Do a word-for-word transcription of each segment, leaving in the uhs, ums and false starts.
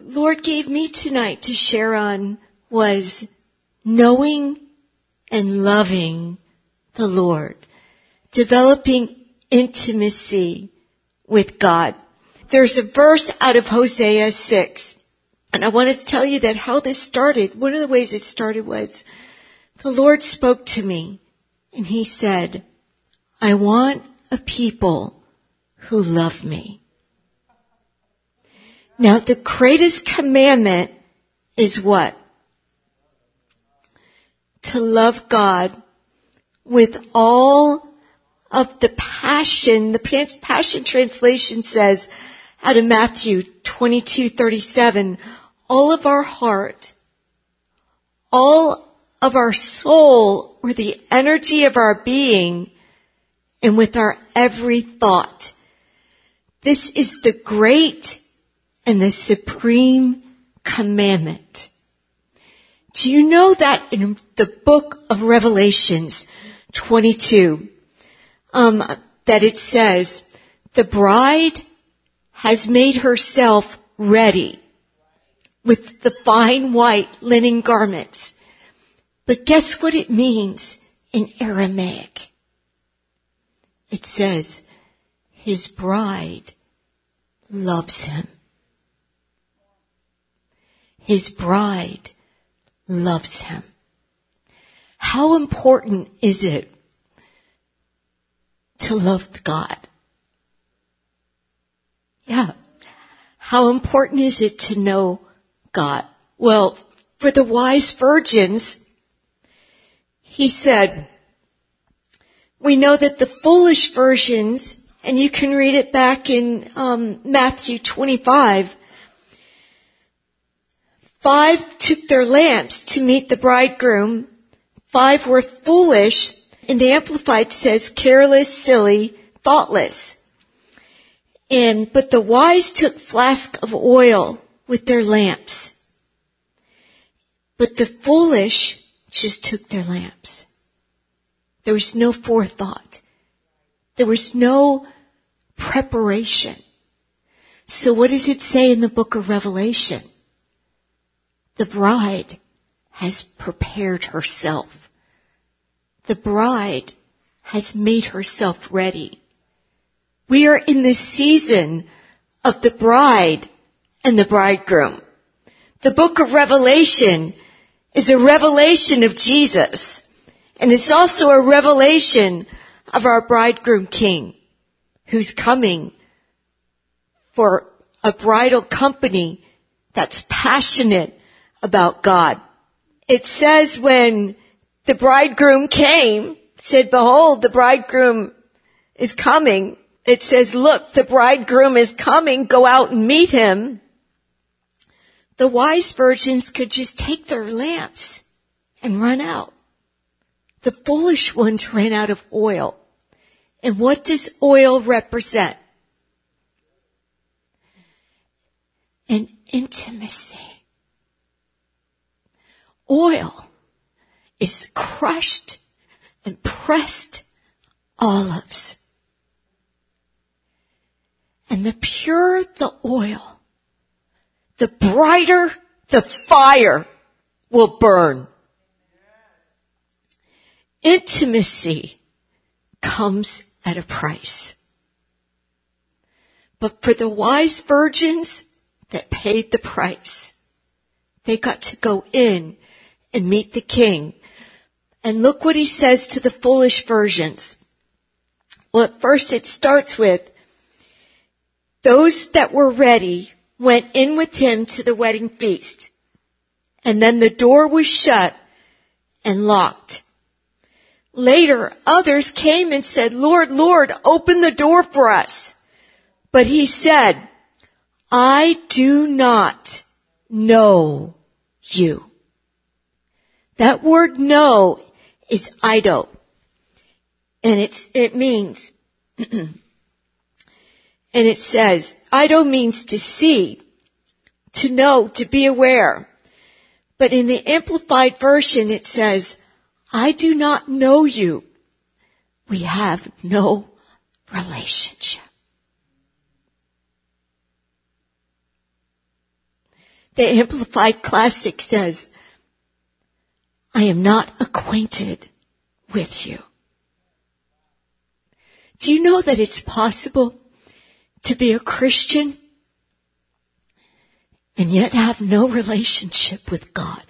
Lord gave me tonight to share on was knowing and loving the Lord, developing intimacy with God. There's a verse out of Hosea six, and I want to tell you that how this started. One of the ways it started was the Lord spoke to me, and he said, I want a people who love me. Now, the greatest commandment is what? To love God with all of the passion. The Passion Translation says out of Matthew twenty-two thirty-seven, all of our heart, all of our soul, or the energy of our being, and with our every thought. This is the great and the supreme commandment. Do you know that in the book of Revelations twenty-two, um, that it says, the bride has made herself ready with the fine white linen garments. But guess what it means in Aramaic? It says, his bride loves him. His bride loves him. How important is it to love God? Yeah. How important is it to know God? Well, for the wise virgins, he said, we know that the foolish virgins, and you can read it back in um, Matthew twenty-five, five took their lamps to meet the bridegroom, five were foolish, and the Amplified says careless, silly, thoughtless. And, but the wise took flask of oil with their lamps. But the foolish just took their lamps. There was no forethought. There was no preparation. So what does it say in the book of Revelation? The bride has prepared herself. The bride has made herself ready. We are in the season of the bride and the bridegroom. The book of Revelation is a revelation of Jesus, and it's also a revelation of our bridegroom king, who's coming for a bridal company that's passionate about God. It says when the bridegroom came, said, behold, the bridegroom is coming. It says, look, the bridegroom is coming, go out and meet him. The wise virgins could just take their lamps and run out. The foolish ones ran out of oil. And what does oil represent? An intimacy. Oil is crushed and pressed olives. And the purer the oil, the brighter the fire will burn. Intimacy comes at a price. But for the wise virgins that paid the price, they got to go in and meet the king. And look what he says to the foolish virgins. Well, at first it starts with, those that were ready went in with him to the wedding feast. And then the door was shut and locked. Later, others came and said, Lord, Lord, open the door for us. But he said, I do not know you. That word know is ido. And it's, it means, and it says, ido means to see, to know, to be aware. But in the Amplified Version, it says, I do not know you. We have no relationship. The Amplified Classic says, I am not acquainted with you. Do you know that it's possible to be a Christian and yet have no relationship with God?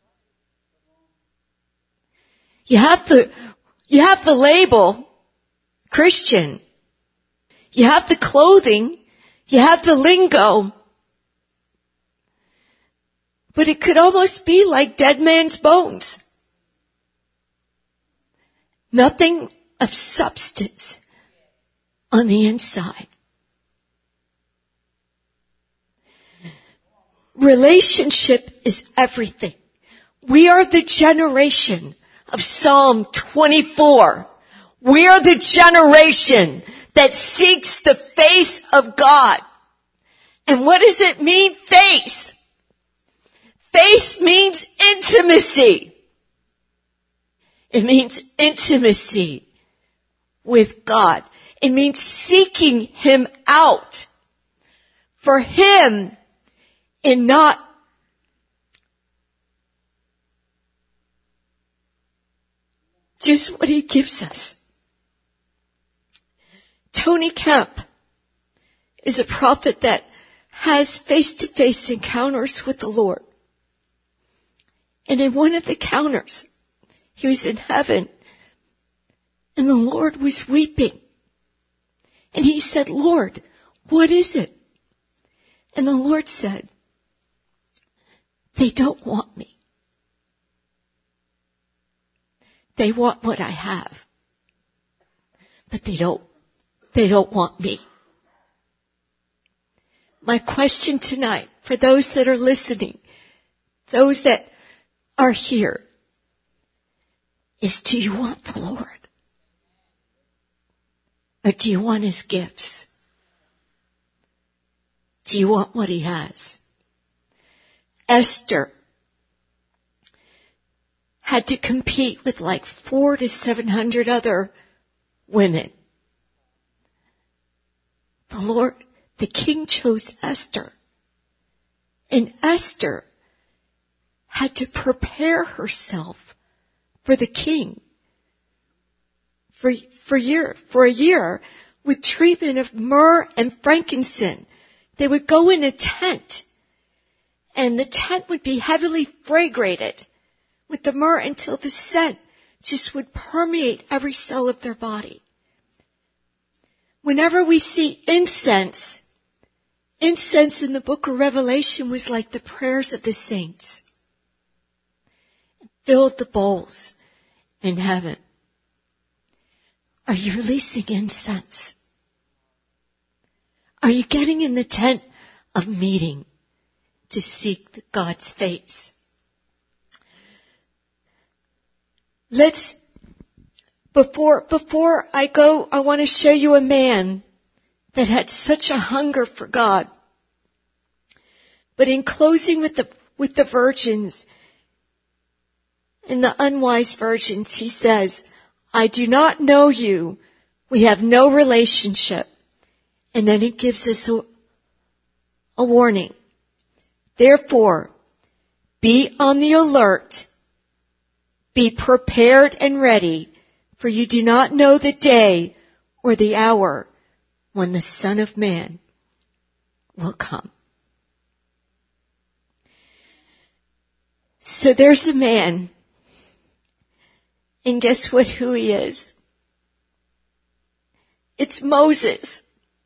You have the, you have the label Christian. You have the clothing. You have the lingo. But it could almost be like dead man's bones. Nothing of substance on the inside. Relationship is everything. We are the generation of Psalm twenty-four. We are the generation that seeks the face of God. And what does it mean, face? Face means intimacy. It means intimacy with God. It means seeking Him out for Him and not just what He gives us. Tony Kemp is a prophet that has face-to-face encounters with the Lord. And in one of the encounters, he was in heaven, and the Lord was weeping. And he said, Lord, what is it? And the Lord said, they don't want me. They want what I have. But they don't, they don't want me. My question tonight, for those that are listening, those that are here, is do you want the Lord? Or do you want His gifts? Do you want what He has? Esther had to compete with like four to seven hundred other women. The Lord, the king chose Esther. And Esther had to prepare herself for the king for, for, year, for a year with treatment of myrrh and frankincense. They would go in a tent, and the tent would be heavily fragrated with the myrrh until the scent just would permeate every cell of their body. Whenever we see incense, incense in the book of Revelation was like the prayers of the saints. It filled the bowls in heaven. Are you releasing incense? Are you getting in the tent of meeting to seek God's face? Let's, before, before I go, I want to show you a man that had such a hunger for God. But in closing with the, with the virgins and the unwise virgins, he says, I do not know you. We have no relationship. And then he gives us a, a warning. Therefore, be on the alert. Be prepared and ready, for you do not know the day or the hour when the Son of Man will come. So there's a man, and guess what, who he is? It's Moses.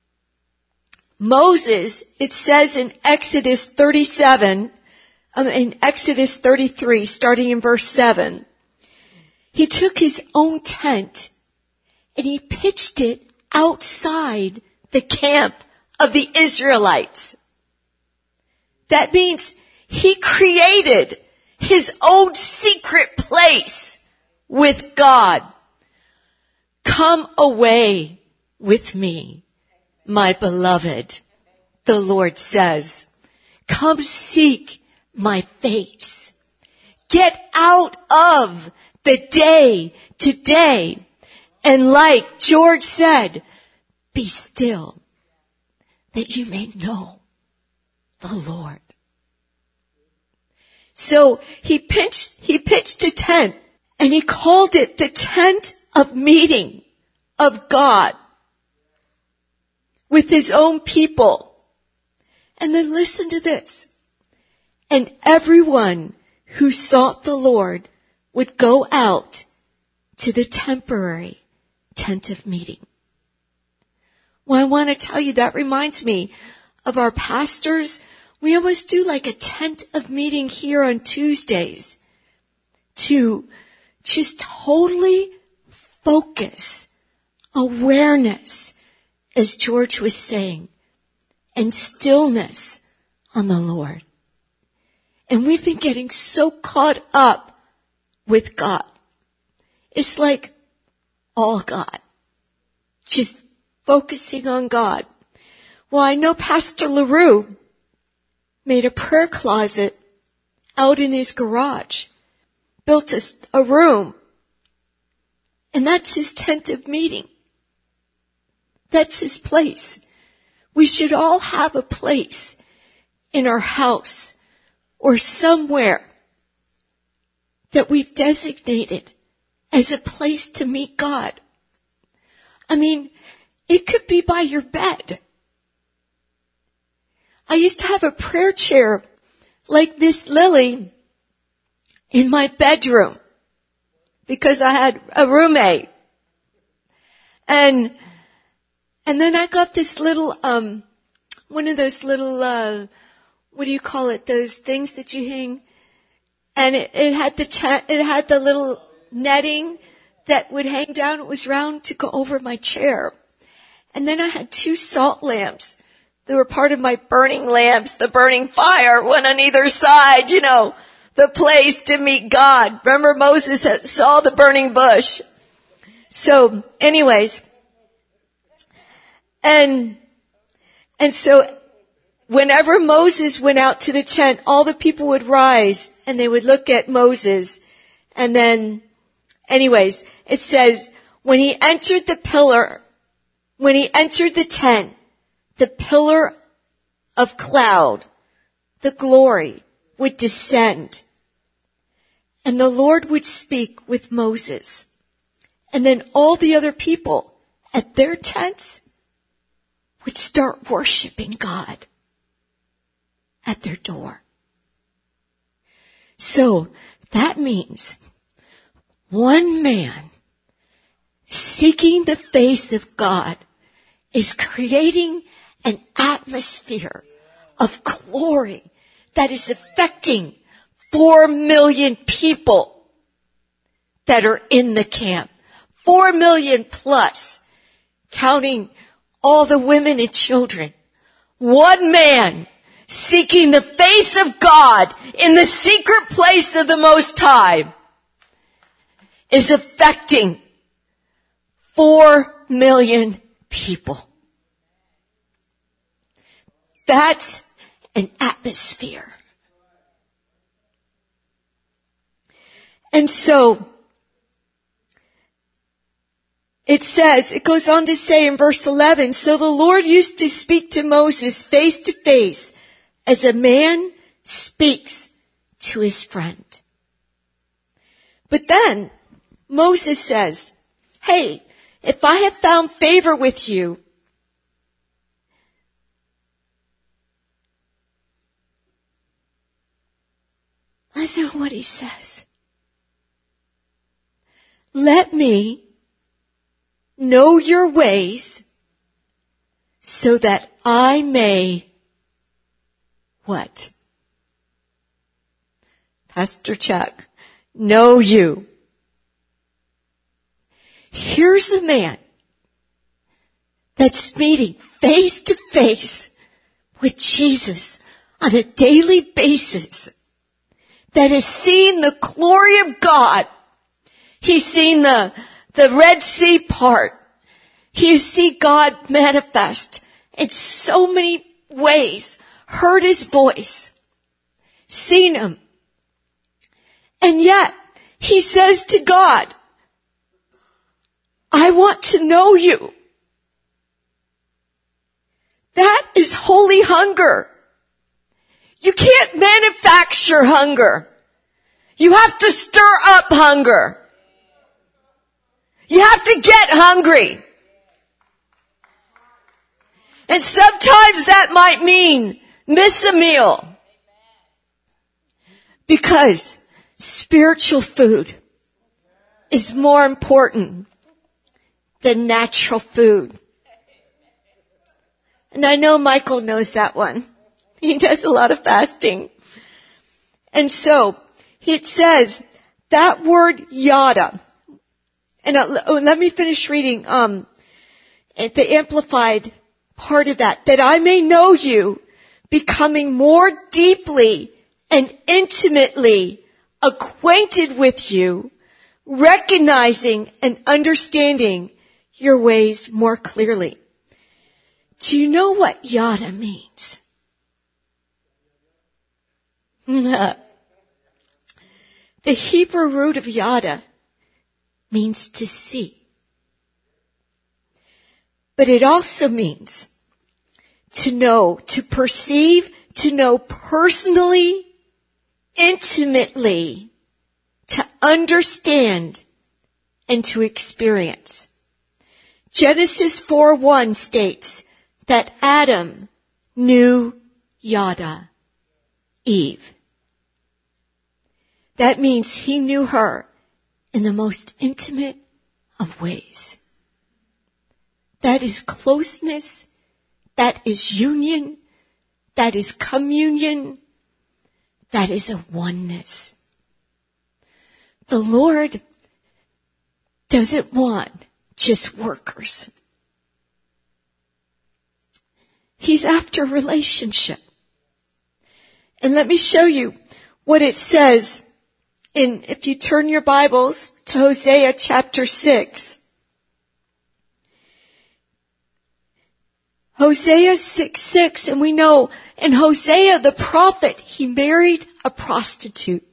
Moses, it says in Exodus thirty-seven, um, in Exodus thirty-three, starting in verse seven, he took his own tent and he pitched it outside the camp of the Israelites. That means he created his own secret place with God. Come away with me, my beloved, the Lord says. Come seek my face. Get out of the day to day. And like George said, be still that you may know the Lord. So he pitched, he pitched a tent and he called it the tent of meeting of God with his own people. And then listen to this. And everyone who sought the Lord would go out to the temporary tent of meeting. Well, I want to tell you, that reminds me of our pastors. We almost do like a tent of meeting here on Tuesdays to just totally focus, awareness, as George was saying, and stillness on the Lord. And we've been getting so caught up with God. It's like all God. Just focusing on God. Well, I know Pastor LaRue made a prayer closet out in his garage. Built a, a room. And that's his tent of meeting. That's his place. We should all have a place in our house or somewhere that we've designated as a place to meet God. I mean, it could be by your bed. I used to have a prayer chair like Miss Lily in my bedroom because I had a roommate. And and then I got this little, um, one of those little, uh, what do you call it? Those things that you hang. And it, it had the tent, it had the little netting that would hang down. It was round to go over my chair. And then I had two salt lamps. They were part of my burning lamps, the burning fire, one on either side, you know, the place to meet God. Remember Moses saw the burning bush. So anyways, and, and so whenever Moses went out to the tent, all the people would rise and they would look at Moses. And then, anyways, it says, when he entered the pillar, when he entered the tent, the pillar of cloud, the glory, would descend. And the Lord would speak with Moses. And then all the other people at their tents would start worshiping God at their door. So that means one man seeking the face of God is creating an atmosphere of glory that is affecting four million people that are in the camp. Four million plus, counting all the women and children. One man seeking the face of God in the secret place of the Most High is affecting four million people. That's an atmosphere. And so, it says, it goes on to say in verse eleven, so the Lord used to speak to Moses face to face as a man speaks to his friend. But then Moses says, hey, if I have found favor with you, listen to what he says. Let me know your ways so that I may, what? Pastor Chuck, know you. Here's a man that's meeting face to face with Jesus on a daily basis, that has seen the glory of God. He's seen the, the Red Sea part. He has seen God manifest in so many ways, heard his voice, seen him. And yet, he says to God, I want to know you. That is holy hunger. You can't manufacture manufacture hunger. You have to stir up hunger. You have to get hungry. And sometimes that might mean miss a meal. Because spiritual food is more important than natural food. And I know Michael knows that one. He does a lot of fasting. And so, it says, that word yada, and uh, oh, let me finish reading um, at the Amplified part of that, that I may know you, becoming more deeply and intimately acquainted with you, recognizing and understanding your ways more clearly. Do you know what yada means? The Hebrew root of yada means to see. But it also means to know, to perceive, to know personally, intimately, to understand, and to experience. Genesis four one states that Adam knew yada, Eve. That means he knew her in the most intimate of ways. That is closeness. That is union. That is communion. That is a oneness. The Lord doesn't want just workers. He's after relationship. And let me show you what it says in, if you turn your Bibles to Hosea chapter six. Hosea six six, and we know in Hosea the prophet, he married a prostitute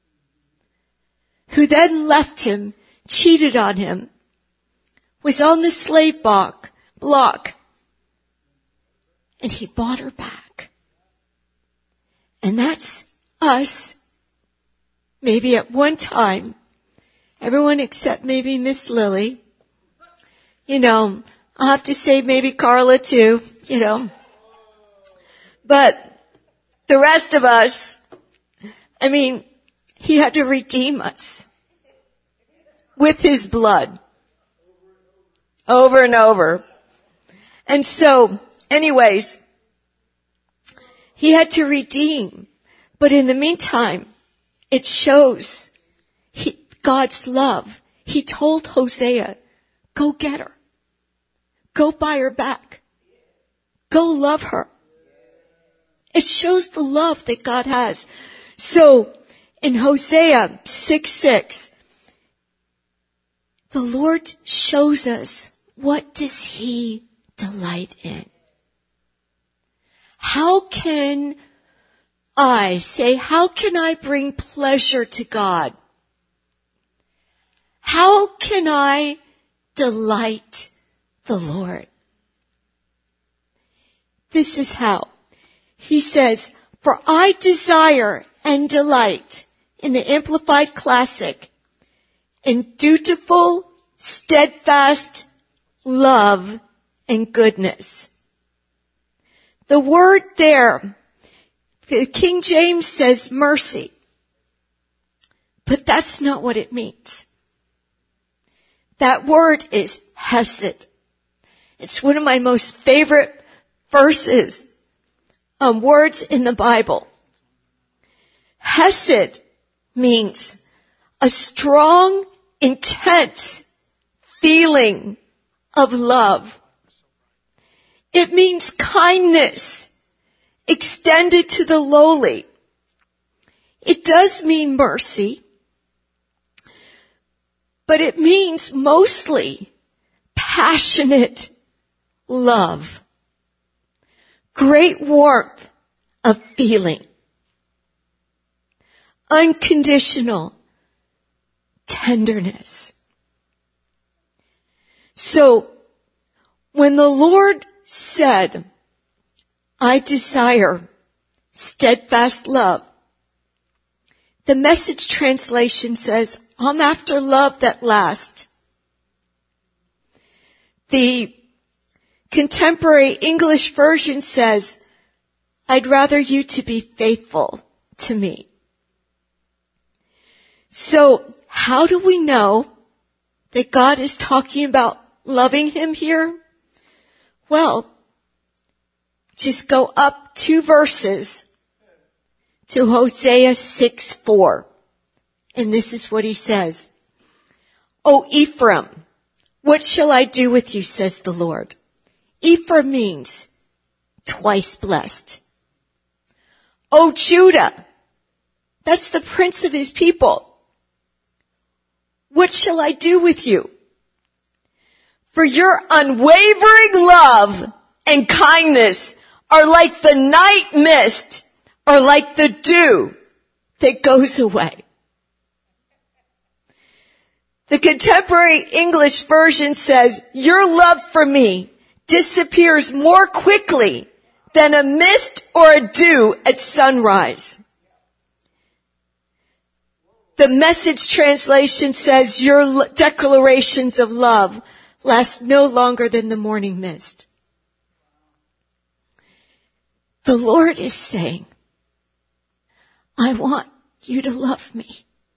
who then left him, cheated on him, was on the slave block, block, and he bought her back. And that's us. Maybe at one time, everyone except maybe Miss Lily. You know, I'll have to say maybe Carla too, you know. But the rest of us, I mean, he had to redeem us with his blood over and over. And so, anyways, he had to redeem. But in the meantime, it shows he, God's love. He told Hosea, go get her. Go buy her back. Go love her. It shows the love that God has. So, in Hosea six six, the Lord shows us, what does he delight in? How can I say, how can I bring pleasure to God? How can I delight the Lord? This is how. He says, for I desire and delight, in the Amplified Classic, in dutiful, steadfast love and goodness. The word there, the King James says mercy, but that's not what it means. That word is hesed. It's one of my most favorite verses, um, words in the Bible. Hesed means a strong, intense feeling of love. It means kindness extended to the lowly. It does mean mercy, but it means mostly passionate love, great warmth of feeling, unconditional tenderness. So, when the Lord said, I desire steadfast love The Message translation says, I'm after love that lasts. The Contemporary English Version says, I'd rather you to be faithful to me. So, how do we know that God is talking about loving him here? Well, just go up two verses to Hosea six four. And this is what he says. O Ephraim, what shall I do with you, says the Lord? Ephraim means twice blessed. O Judah, that's the prince of his people. What shall I do with you? For your unwavering love and kindness are like the night mist or like the dew that goes away. The Contemporary English Version says, your love for me disappears more quickly than a mist or a dew at sunrise. The Message translation says, your declarations of love last no longer than the morning mist. The Lord is saying, I want you to love me.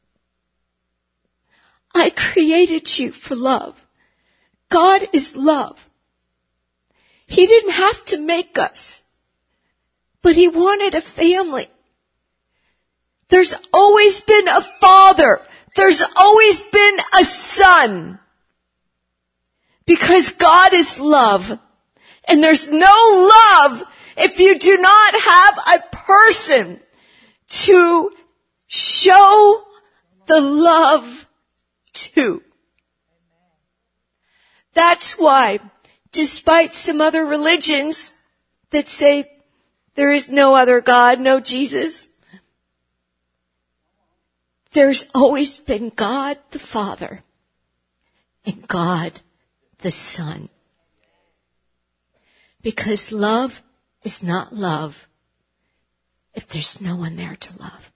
I created you for love. God is love. He didn't have to make us, but he wanted a family. There's always been a father. There's always been a son. Because God is love. And there's no love if you do not have a person to show the love to. That's why, despite some other religions that say there is no other God, no Jesus, there's always been God the Father and God the Son. Because love is not love if there's no one there to love.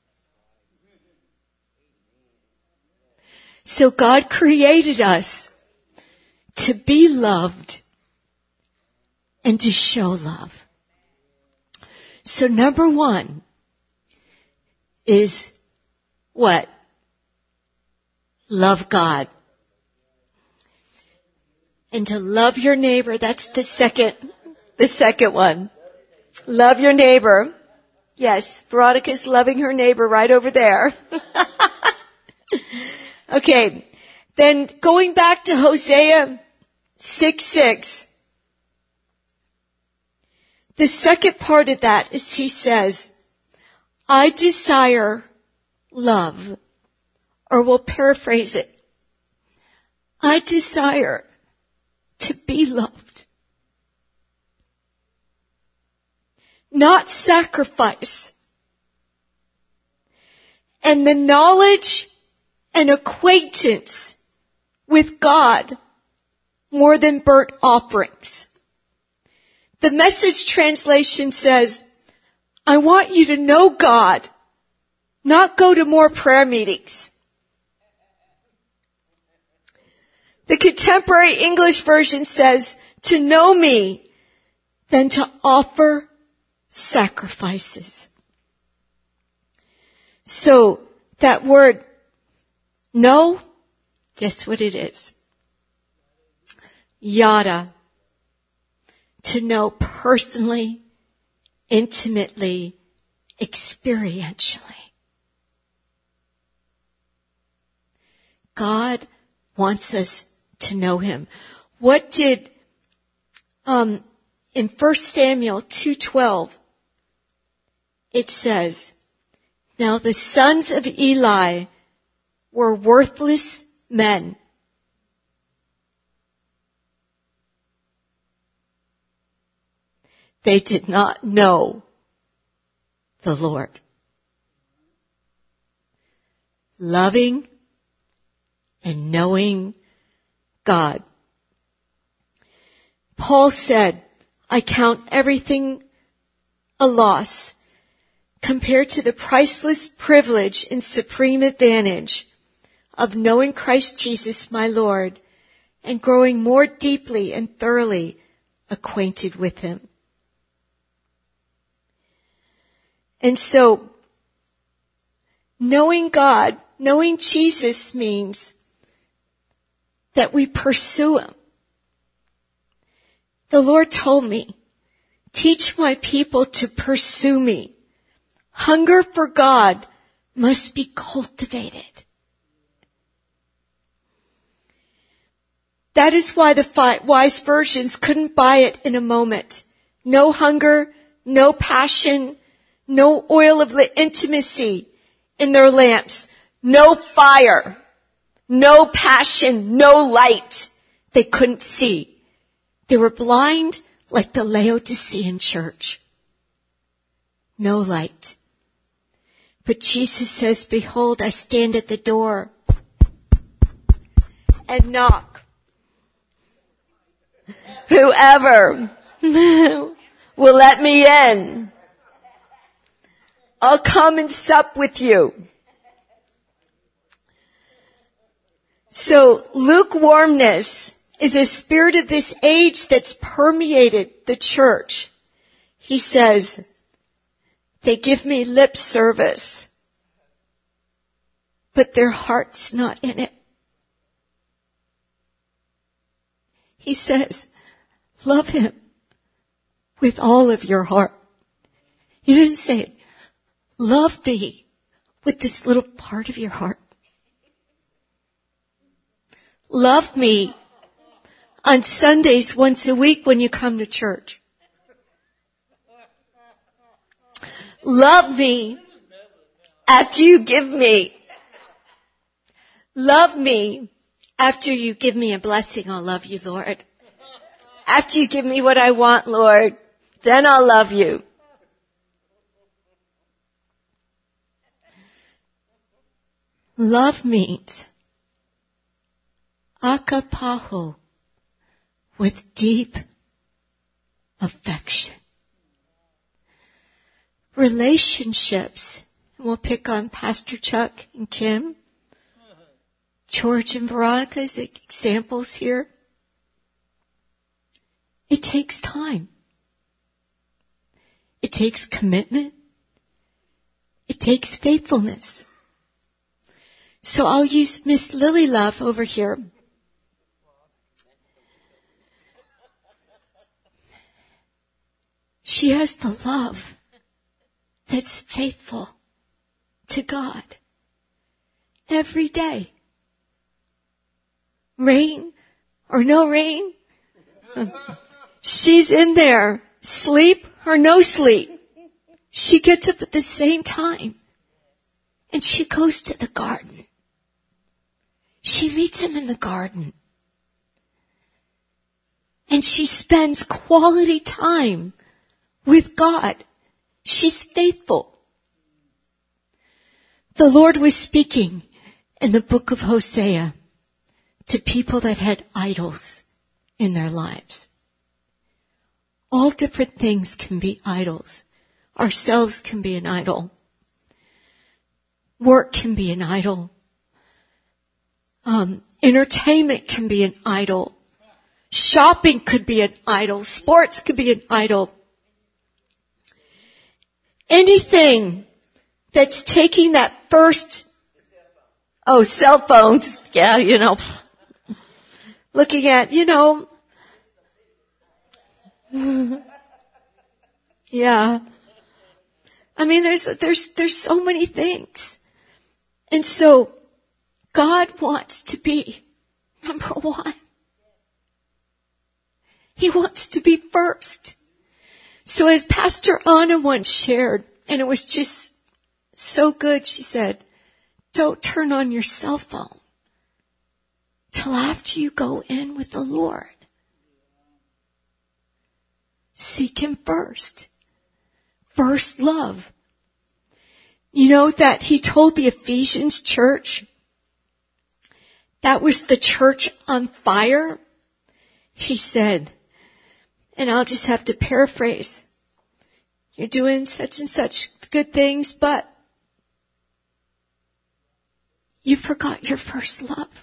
So God created us to be loved and to show love. So number one is what? Love God. And to love your neighbor, that's the second, the second one. Love your neighbor. Yes, Veronica's loving her neighbor right over there. Okay, then going back to Hosea six six. The second part of that is he says, I desire love, or we'll paraphrase it. I desire to be loved. Not sacrifice. And the knowledge and acquaintance with God more than burnt offerings. The Message translation says, I want you to know God, not go to more prayer meetings. The Contemporary English Version says, to know me than to offer sacrifices. So that word, know, guess what it is? Yada. To know personally, intimately, experientially. God wants us to know him. What did, um, in First Samuel two twelve, it says, now the sons of Eli were worthless men. They did not know the Lord. Loving and knowing God. Paul said, I count everything a loss compared to the priceless privilege and supreme advantage of knowing Christ Jesus my Lord and growing more deeply and thoroughly acquainted with him. And so, knowing God, knowing Jesus means that we pursue him. The Lord told me, teach my people to pursue me. Hunger for God must be cultivated. That is why the wise virgins couldn't buy it in a moment. No hunger, no passion, no oil of intimacy in their lamps, no fire, no passion, no light. They couldn't see. They were blind like the Laodicean church. No light. But Jesus says, behold, I stand at the door and knock. Whoever will let me in, I'll come and sup with you. So lukewarmness is a spirit of this age that's permeated the church. He says, they give me lip service, but their heart's not in it. He says, love him with all of your heart. He didn't say, love me with this little part of your heart. Love me on Sundays once a week when you come to church. Love me after you give me. Love me after you give me a blessing. I'll love you, Lord. After you give me what I want, Lord, then I'll love you. Love means akapaho, with deep affection. Relationships, and we'll pick on Pastor Chuck and Kim, George and Veronica as examples here. It takes time. It takes commitment. It takes faithfulness. So I'll use Miss Lily Love over here. She has the love that's faithful to God every day. Rain or no rain, she's in there. Sleep or no sleep, she gets up at the same time and she goes to the garden. She meets him in the garden. And she spends quality time with God. She's faithful. The Lord was speaking in the book of Hosea to people that had idols in their lives. All different things can be idols. Ourselves can be an idol. Work can be an idol. Um, entertainment can be an idol. Shopping could be an idol. Sports could be an idol. Anything that's taking that first, oh, cell phones. Yeah, you know, looking at, you know, yeah. I mean, there's, there's, there's so many things. And so God wants to be number one. He wants to be first. So as Pastor Anna once shared, and it was just so good, she said, don't turn on your cell phone till after you go in with the Lord. Seek him first. First love. You know that he told the Ephesians church, that was the church on fire. He said, and I'll just have to paraphrase, you're doing such and such good things, but you forgot your first love.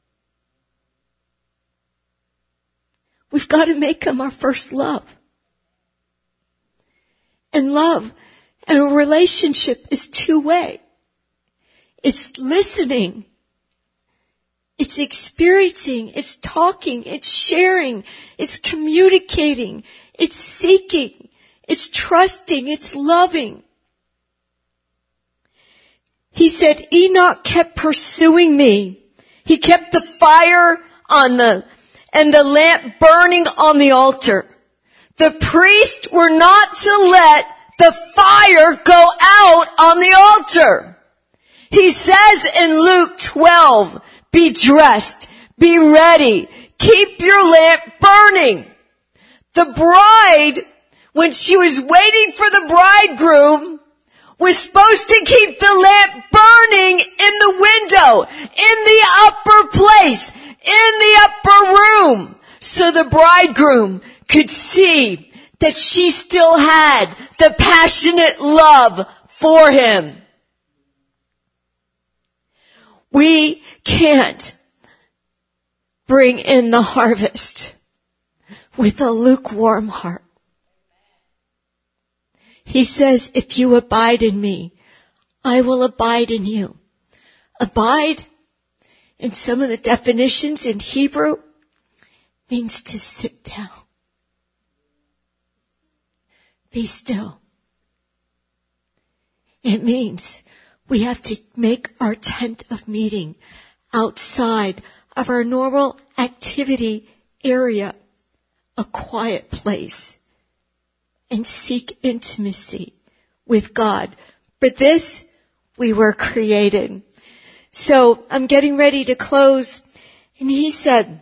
We've got to make him our first love. And love and a relationship is two-way. It's listening. It's experiencing. It's talking. It's sharing. It's communicating. It's seeking. It's trusting. It's loving. He said, Enoch kept pursuing me. He kept the fire on the, and the lamp burning on the altar. The priests were not to let the fire go out on the altar. He says in Luke twelve, be dressed, be ready, keep your lamp burning. The bride, when she was waiting for the bridegroom, was supposed to keep the lamp burning in the window, in the upper place, in the upper room, so the bridegroom could see that she still had the passionate love for him. We can't bring in the harvest with a lukewarm heart. He says, if you abide in me, I will abide in you. Abide, in some of the definitions in Hebrew, means to sit down. Be still. It means we have to make our tent of meeting outside of our normal activity area a quiet place and seek intimacy with God. For this, we were created. So I'm getting ready to close. And he said,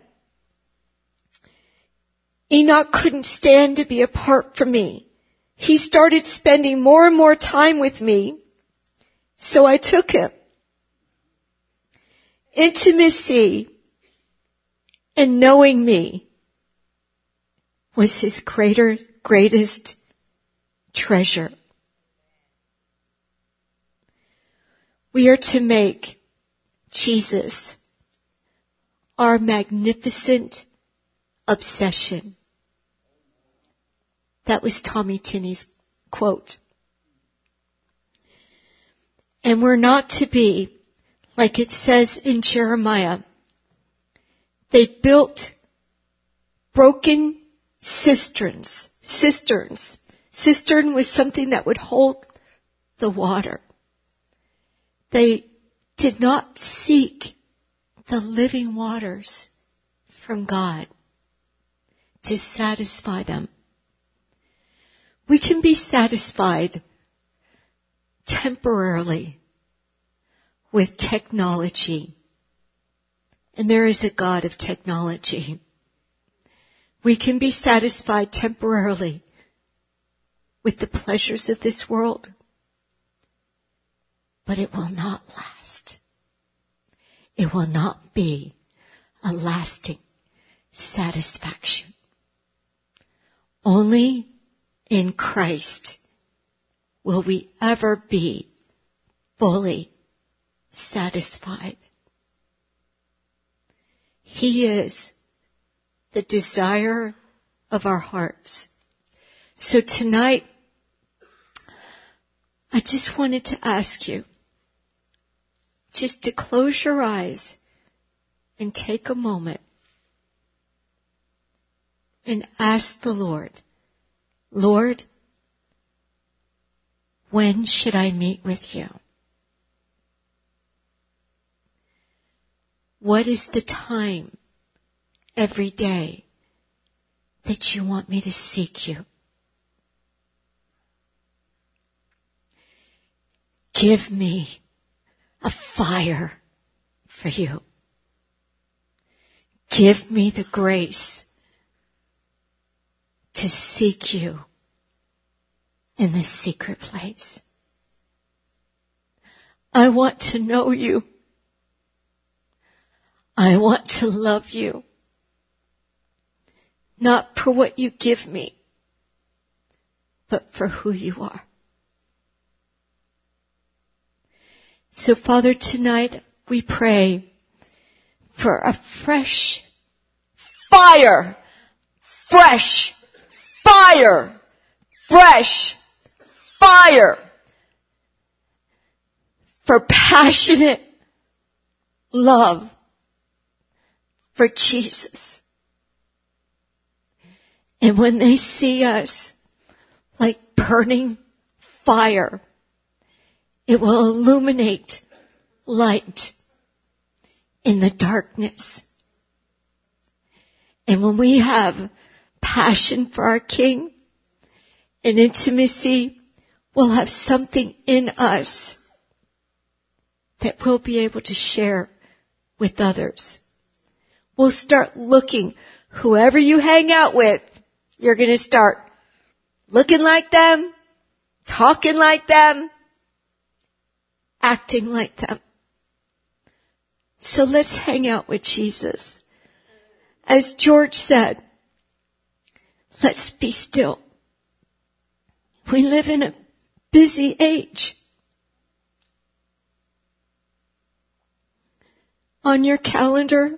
Enoch couldn't stand to be apart from me. He started spending more and more time with me. So I took him. Intimacy and knowing me was his greater, greatest treasure. We are to make Jesus our magnificent obsession. That was Tommy Tinney's quote. And we're not to be, like it says in Jeremiah, they built broken cisterns. Cisterns. Cistern was something that would hold the water. They did not seek the living waters from God to satisfy them. We can be satisfied temporarily with technology. And there is a God of technology. We can be satisfied temporarily with the pleasures of this world. But it will not last. It will not be a lasting satisfaction. Only in Christ will we ever be fully satisfied. He is the desire of our hearts. So tonight, I just wanted to ask you just to close your eyes and take a moment and ask the Lord, Lord, when should I meet with you? What is the time every day that you want me to seek you? Give me a fire for you. Give me the grace to seek you in the secret place. I want to know you. I want to love you. Not for what you give me, but for who you are. So, Father, tonight we pray for a fresh fire, fresh fire, fresh fire for passionate love for Jesus. And when they see us like burning fire, it will illuminate light in the darkness. And when we have passion for our King and intimacy, we'll have something in us that we'll be able to share with others. We'll start looking, whoever you hang out with, you're going to start looking like them, talking like them, acting like them. So let's hang out with Jesus. As George said, let's be still. We live in a busy age. On your calendar,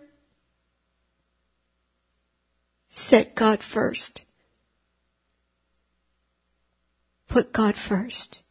set God first. Put God first.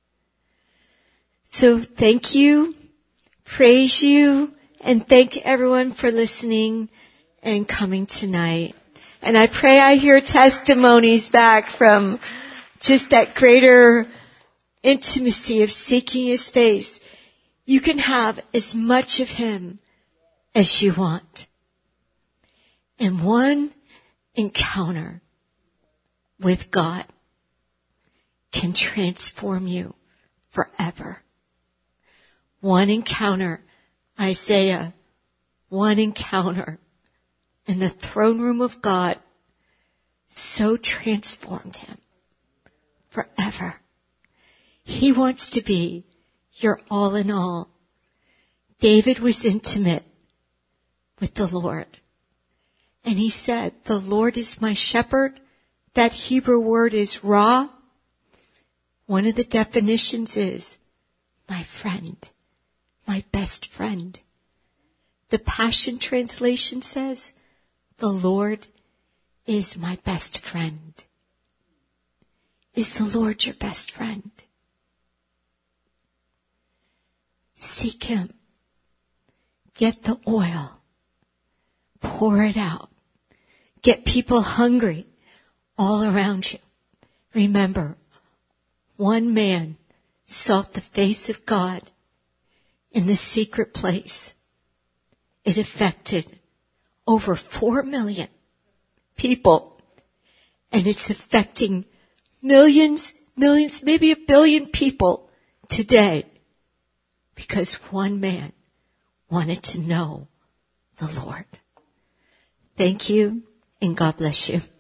So thank you, praise you, and thank everyone for listening and coming tonight. And I pray I hear testimonies back from just that greater intimacy of seeking His face. You can have as much of Him as you want. And one encounter with God can transform you forever. One encounter, Isaiah, one encounter in the throne room of God so transformed him forever. He wants to be your all in all. David was intimate with the Lord. And he said, the Lord is my shepherd. That Hebrew word is ra. One of the definitions is my friend, my best friend. The Passion Translation says, the Lord is my best friend. Is the Lord your best friend? Seek Him. Get the oil. Pour it out. Get people hungry all around you. Remember, one man sought the face of God in the secret place. It affected over four million people, and it's affecting millions, millions, maybe a billion people today because one man wanted to know the Lord. Thank you, and God bless you.